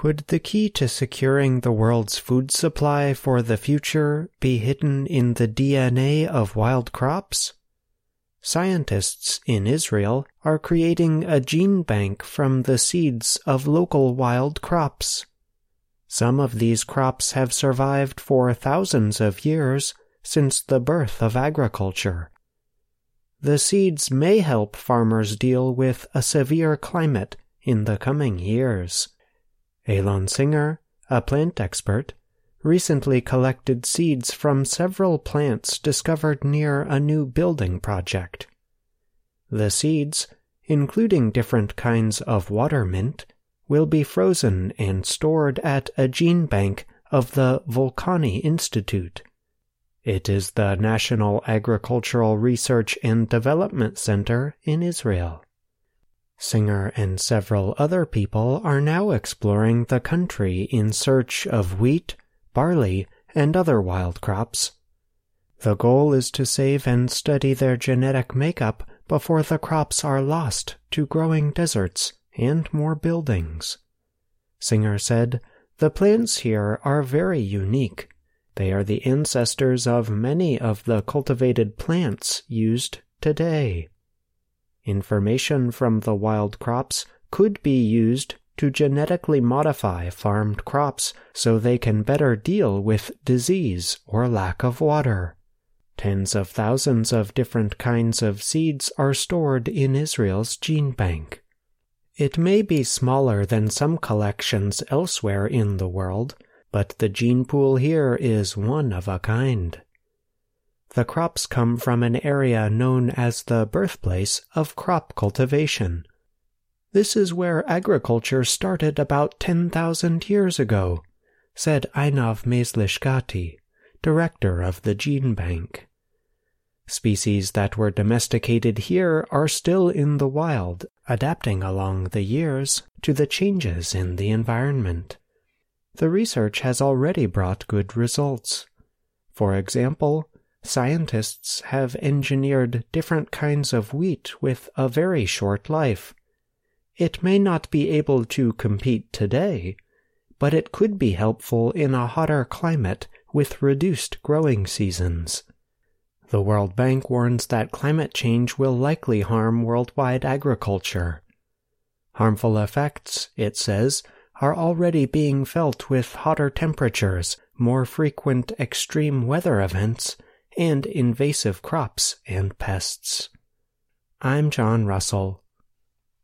Could the key to securing the world's food supply for the future be hidden in the DNA of wild crops? Scientists in Israel are creating a gene bank from the seeds of local wild crops. Some of these crops have survived for thousands of years since the birth of agriculture. The seeds may help farmers deal with a severe climate in the coming years. Elon Singer, a plant expert, recently collected seeds from several plants discovered near a new building project. The seeds, including different kinds of water mint, will be frozen and stored at a gene bank of the Volcani Institute. It is the National Agricultural Research and Development Center in Israel. Singer and several other people are now exploring the country in search of wheat, barley, and other wild crops. The goal is to save and study their genetic makeup before the crops are lost to growing deserts and more buildings. Singer said, "The plants here are very unique. They are the ancestors of many of the cultivated plants used today. Information from the wild crops could be used to genetically modify farmed crops so they can better deal with disease or lack of water. Tens of thousands of different kinds of seeds are stored in Israel's gene bank. It may be smaller than some collections elsewhere in the world, but the gene pool here is one of a kind. The crops come from an area known as the birthplace of crop cultivation. This is where agriculture started about 10,000 years ago, said Einav Meslishkati, director of the gene bank. Species that were domesticated here are still in the wild, adapting along the years to the changes in the environment. The research has already brought good results. For example, scientists have engineered different kinds of wheat with a very short life. It may not be able to compete today, but it could be helpful in a hotter climate with reduced growing seasons. The World Bank warns that climate change will likely harm worldwide agriculture. Harmful effects, it says, are already being felt with hotter temperatures, more frequent extreme weather events, and invasive crops and pests. I'm John Russell.